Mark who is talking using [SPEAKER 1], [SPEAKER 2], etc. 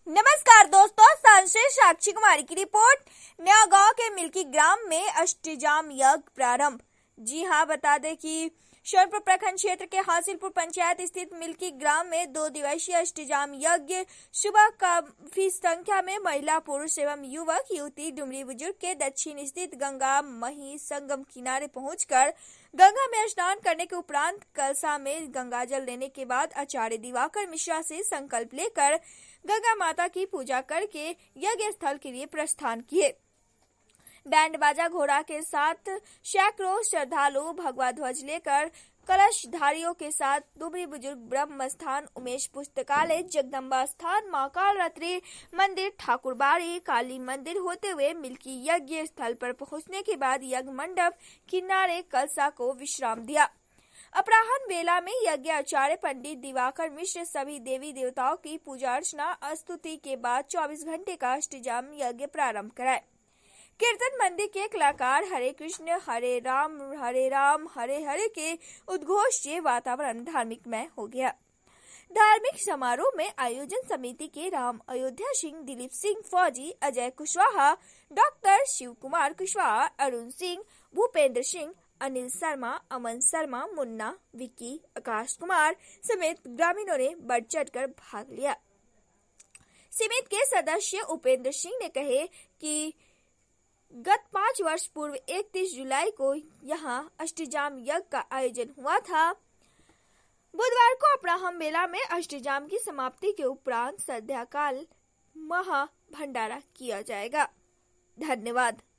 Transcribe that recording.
[SPEAKER 1] नमस्कार दोस्तों, सांसद साक्षी कुमारी की रिपोर्ट। नया गांव के मिल्की ग्राम में अष्टजाम यज्ञ प्रारंभ। जी हां, बता दें कि सोनपुर प्रखंड क्षेत्र के हासिलपुर पंचायत स्थित मिल्की ग्राम में 2 दिवसीय अष्टजाम यज्ञ सुबह काफी संख्या में महिला, पुरुष एवं युवक युवती डुमरी बुजुर्ग के दक्षिण स्थित गंगा मही संगम किनारे पहुंचकर गंगा में स्नान करने के उपरांत कलसा में गंगा जल लेने के बाद आचार्य दिवाकर मिश्रा से संकल्प लेकर गंगा माता की पूजा करके यज्ञ स्थल के लिए प्रस्थान किए। बैंड बाजा घोड़ा के साथ सैकड़ों श्रद्धालु भगवा ध्वज लेकर कलशधारियों के साथ डुमरी बुजुर्ग ब्रह्म स्थान, उमेश पुस्तकालय, जगदम्बा स्थान, मां कालरात्रि मंदिर, ठाकुरबाड़ी, काली मंदिर होते हुए मिल्की यज्ञ स्थल पर पहुंचने के बाद यज्ञ मंडप किनारे कलसा को विश्राम दिया। अपराह्न बेला में यज्ञ आचार्य पंडित दिवाकर मिश्र सभी देवी देवताओं की पूजा अर्चना स्तुति के बाद 24 घंटे का अष्टजाम यज्ञ प्रारंभ कराए। कीर्तन मंदिर के कलाकार हरे कृष्ण हरे राम हरे हरे के उद्घोष से वातावरण धार्मिकमय हो गया। धार्मिक समारोह में आयोजन समिति के राम अयोध्या सिंह, दिलीप सिंह फौजी, अजय कुशवाहा, डॉक्टर शिव कुमार कुशवाहा, अरुण सिंह, भूपेंद्र सिंह, अनिल शर्मा, अमन शर्मा, मुन्ना, विक्की, आकाश कुमार समेत ग्रामीणों ने बढ़ चढ़कर भाग लिया। समिति के सदस्य उपेंद्र सिंह ने कहे कि गत 5 वर्ष पूर्व 31 जुलाई को यहां अष्टजाम यज्ञ का आयोजन हुआ था। बुधवार को अपराह्न बेला में अष्टजाम की समाप्ति के उपरांत संध्या काल महा भंडारा किया जाएगा। धन्यवाद।